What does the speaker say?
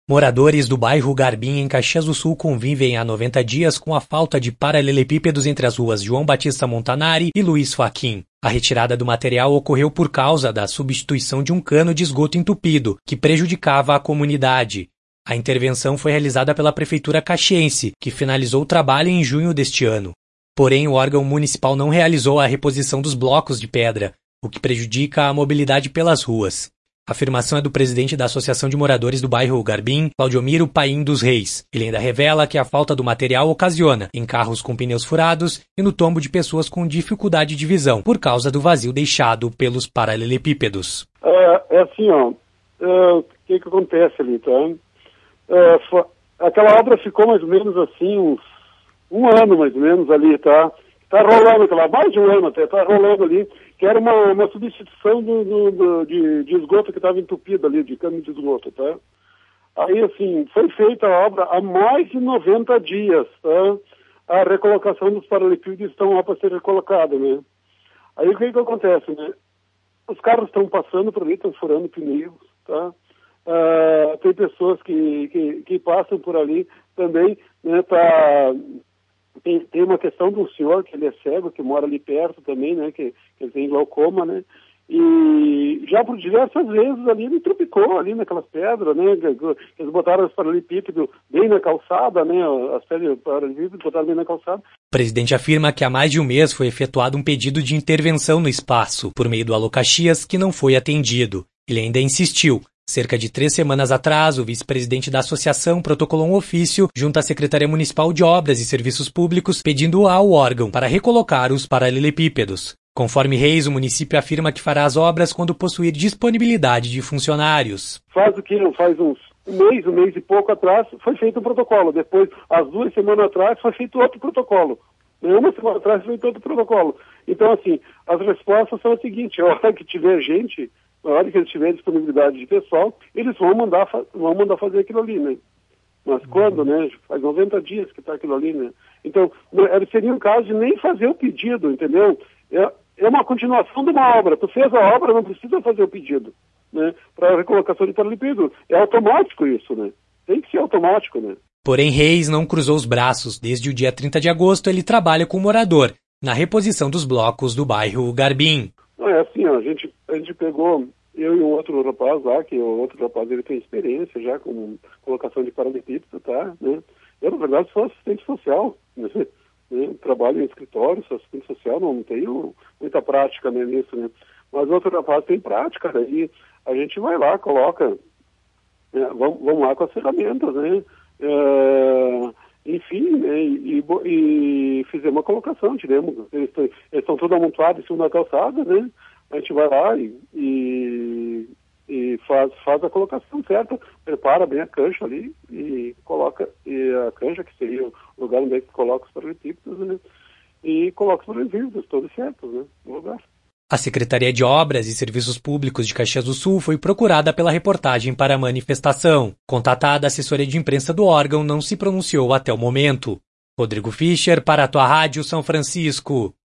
Moradores do bairro Garbim, em Caxias do Sul, convivem há 90 dias com a falta de paralelepípedos entre as ruas João Batista Montanari e Luiz Fachin. A retirada do material ocorreu por causa da substituição de um cano de esgoto entupido, que prejudicava a comunidade. A intervenção foi realizada pela Prefeitura caxiense, que finalizou o trabalho em junho deste ano. Porém, o órgão municipal não realizou a reposição dos blocos de pedra, o que prejudica a mobilidade pelas ruas. A afirmação é do presidente da Associação de Moradores do bairro Garbim, Claudiomiro Paim dos Reis. Ele ainda revela que a falta do material ocasiona em carros com pneus furados e no tombo de pessoas com dificuldade de visão, por causa do vazio deixado pelos paralelepípedos. É assim, o que acontece ali, tá? Aquela obra ficou mais ou menos assim, um ano mais ou menos ali, tá? Tá rolando, mais de um ano até, tá rolando ali, que era uma substituição de esgoto que estava entupido ali, de cano de esgoto, tá? Aí, assim, foi feita a obra há mais de 90 dias, tá? A recolocação dos paralelepípedos estão lá para ser recolocada, né? Aí o que acontece, né? Os carros estão passando por ali, estão furando pneus, tá? Tem pessoas que passam por ali também, né, Tem uma questão de um senhor que ele é cego, que mora ali perto também, né, que ele tem glaucoma, né, e já por diversas vezes ali ele tropicou ali naquelas pedras, né, que eles botaram os paralelepípedos bem na calçada, né, as pedras paralelepípedos botaram bem na calçada. O presidente afirma que há mais de um mês foi efetuado um pedido de intervenção no espaço, por meio do Alô Caxias, que não foi atendido. Ele ainda insistiu. Cerca de 3 semanas atrás, o vice-presidente da associação protocolou um ofício junto à Secretaria Municipal de Obras e Serviços Públicos pedindo ao órgão para recolocar os paralelepípedos. Conforme Reis, o município afirma que fará as obras quando possuir disponibilidade de funcionários. Faz um mês e pouco atrás, foi feito um protocolo. Depois, às 2 semanas atrás, foi feito outro protocolo. Uma semana atrás foi feito outro protocolo. Então, assim, as respostas são as seguintes: a hora que tiver gente, na hora que eles tiverem disponibilidade de pessoal, eles vão mandar fazer aquilo ali, né? Mas quando, né? Faz 90 dias que está aquilo ali, né? Então, seria um caso de nem fazer o pedido, entendeu? É uma continuação de uma obra. Tu fez a obra, não precisa fazer o pedido, né? Para a recolocação de paralelepípedo. É automático isso, né? Tem que ser automático, né? Porém, Reis não cruzou os braços. Desde o dia 30 de agosto, ele trabalha com o morador na reposição dos blocos do bairro Garbim. É assim, a gente pegou, eu e um outro rapaz lá, que o outro rapaz ele tem experiência já com colocação de paralelepípedo, tá? Né? Eu, na verdade, sou assistente social, né? Trabalho em escritório, sou assistente social, não tenho muita prática, né, nisso, né? Mas o outro rapaz tem prática, daí a gente vai lá, coloca, vamos lá com as ferramentas, né? Enfim, né, e fizemos uma colocação, tiramos, eles estão todos amontoados em cima da calçada, né? A gente vai lá e faz a colocação certa, prepara bem a cancha ali e coloca, e a cancha, que seria o lugar onde é que coloca os paralelepípedos, né? E coloca os paralelepípedos todos certos, né, no lugar. A Secretaria de Obras e Serviços Públicos de Caxias do Sul foi procurada pela reportagem para a manifestação. Contatada, a assessoria de imprensa do órgão não se pronunciou até o momento. Rodrigo Fischer, para a tua Rádio São Francisco.